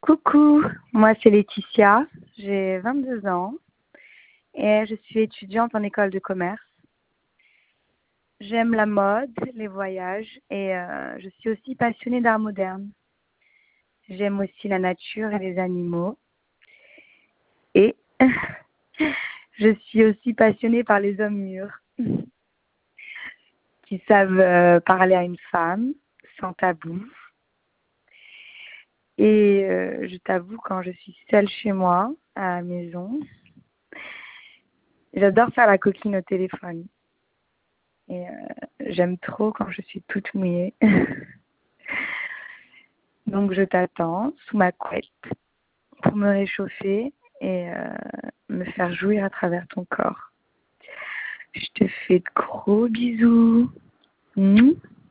Coucou, moi c'est Laetitia, j'ai 22 ans et je suis étudiante en école de commerce. J'aime la mode, les voyages et je suis aussi passionnée d'art moderne. J'aime aussi la nature et les animaux et je suis aussi passionnée par les hommes mûrs qui savent parler à une femme sans tabou. Et je t'avoue, quand je suis seule chez moi, à la maison, j'adore faire la coquine au téléphone. Et j'aime trop quand je suis toute mouillée. Donc je t'attends sous ma couette pour me réchauffer et me faire jouir à travers ton corps. Je te fais de gros bisous.